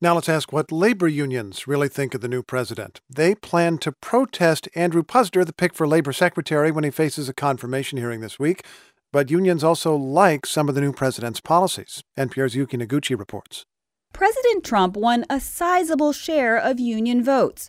Now let's ask what labor unions really think of the new president. They plan to protest Andrew Puzder, the pick for labor secretary, when he faces a confirmation hearing this week. But unions also like some of the new president's policies. NPR's Yuki Noguchi reports. President Trump won a sizable share of union votes,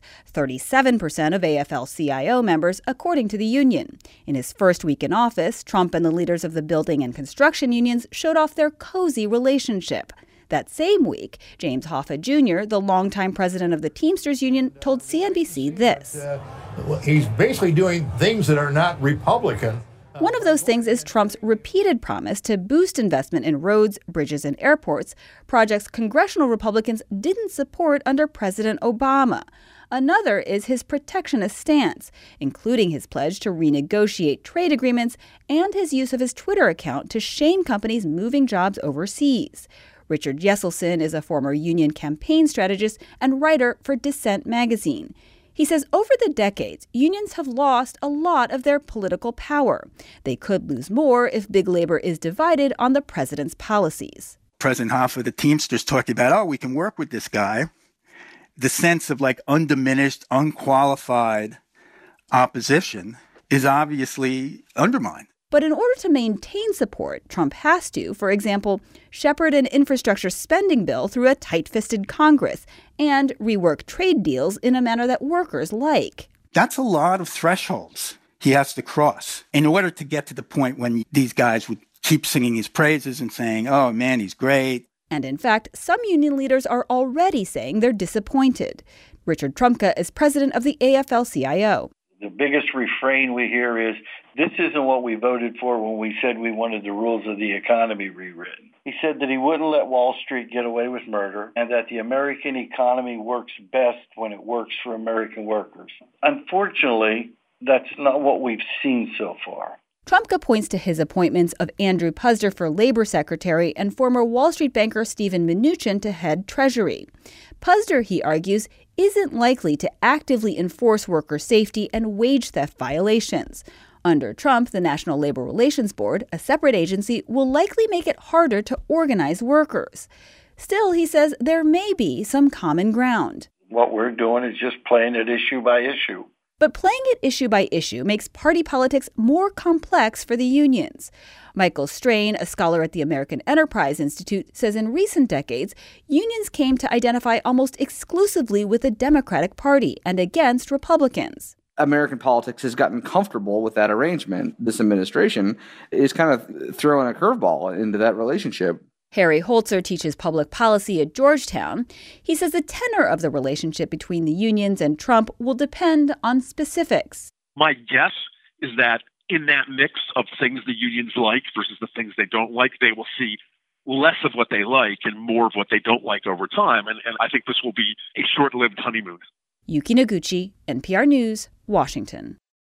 37% of AFL-CIO members, according to the union. In his first week in office, Trump and the leaders of the building and construction unions showed off their cozy relationship. That same week, James Hoffa Jr., the longtime president of the Teamsters Union, told CNBC this. He's basically doing things that are not Republican. One of those things is Trump's repeated promise to boost investment in roads, bridges, and airports, projects congressional Republicans didn't support under President Obama. Another is his protectionist stance, including his pledge to renegotiate trade agreements and his use of his Twitter account to shame companies moving jobs overseas. Richard Jesselson is a former union campaign strategist and writer for Dissent magazine. He says over the decades, unions have lost a lot of their political power. They could lose more if big labor is divided on the president's policies. President Hoffa, the Teamsters, talked about, we can work with this guy. The sense of undiminished, unqualified opposition is obviously undermined. But in order to maintain support, Trump has to, for example, shepherd an infrastructure spending bill through a tight-fisted Congress and rework trade deals in a manner that workers like. That's a lot of thresholds he has to cross in order to get to the point when these guys would keep singing his praises and saying, oh, man, he's great. And in fact, some union leaders are already saying they're disappointed. Richard Trumka is president of the AFL-CIO. The biggest refrain we hear is, this isn't what we voted for when we said we wanted the rules of the economy rewritten. He said that he wouldn't let Wall Street get away with murder and that the American economy works best when it works for American workers. Unfortunately, that's not what we've seen so far. Trumka points to his appointments of Andrew Puzder for labor secretary and former Wall Street banker Steven Mnuchin to head Treasury. Puzder, he argues, isn't likely to actively enforce worker safety and wage theft violations. Under Trump, the National Labor Relations Board, a separate agency, will likely make it harder to organize workers. Still, he says there may be some common ground. What we're doing is just playing it issue by issue. But playing it issue by issue makes party politics more complex for the unions. Michael Strain, a scholar at the American Enterprise Institute, says in recent decades, unions came to identify almost exclusively with the Democratic Party and against Republicans. American politics has gotten comfortable with that arrangement. This administration is kind of throwing a curveball into that relationship. Harry Holzer teaches public policy at Georgetown. He says the tenor of the relationship between the unions and Trump will depend on specifics. My guess is that in that mix of things the unions like versus the things they don't like, they will see less of what they like and more of what they don't like over time. And I think this will be a short-lived honeymoon. Yuki Noguchi, NPR News, Washington.